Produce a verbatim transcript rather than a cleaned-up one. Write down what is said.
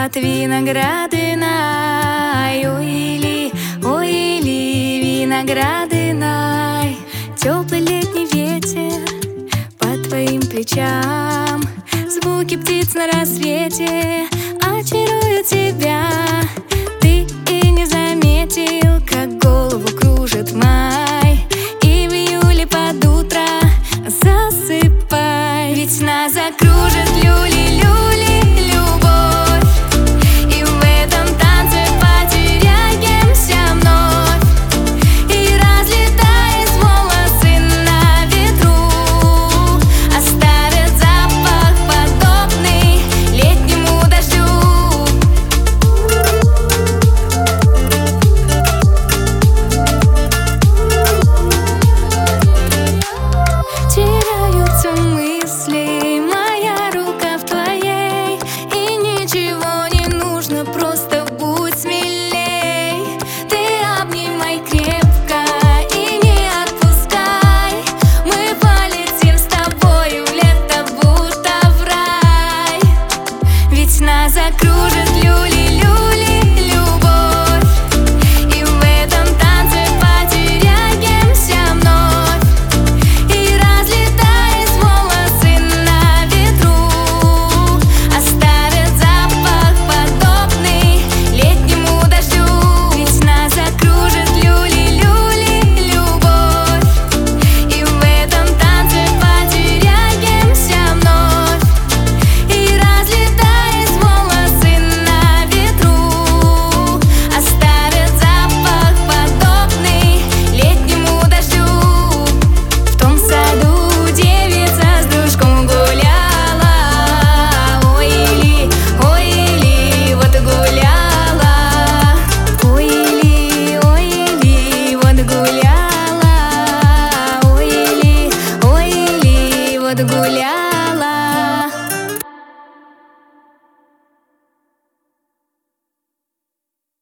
от винограды най. Ой-ли, ой-ли, винограды най. Теплый летний ветер по твоим плечам, звуки птиц на рассвете очаруют тебя. Ты и не заметил, как голову кружит май, и в июле под утро засыпай. Ведь нас закружит люли-люли любовь, и в этом танце потеряемся вновь. И разлетаясь волосы на ветру, оставят запах, подобный летнему дождю. Теряются мысли, моя рука в твоей, и ничего не нужно, просто будь смелей. Ты обнимай крепко и не отпускай, мы полетим с тобой в лето, будто в рай. Ведь нас закружит люли-люли любовь, и в этом танце потеряемся вновь. И разлетаясь волосы на ветру, оставят запах, подобный летнему дождю. Ведь нас закружит люли-люли любовь, и в этом танце потеряемся вновь. И разлетаясь волосы на ветру, оставят запах, подобный летнему дождю. В том саду девица с дружком гуляла. Ой-ли, ой-ли, вот и гуляла. Ой-ли, ой-ли, вот и гуляла. Ой-ли, ой-ли, вот и гуляла.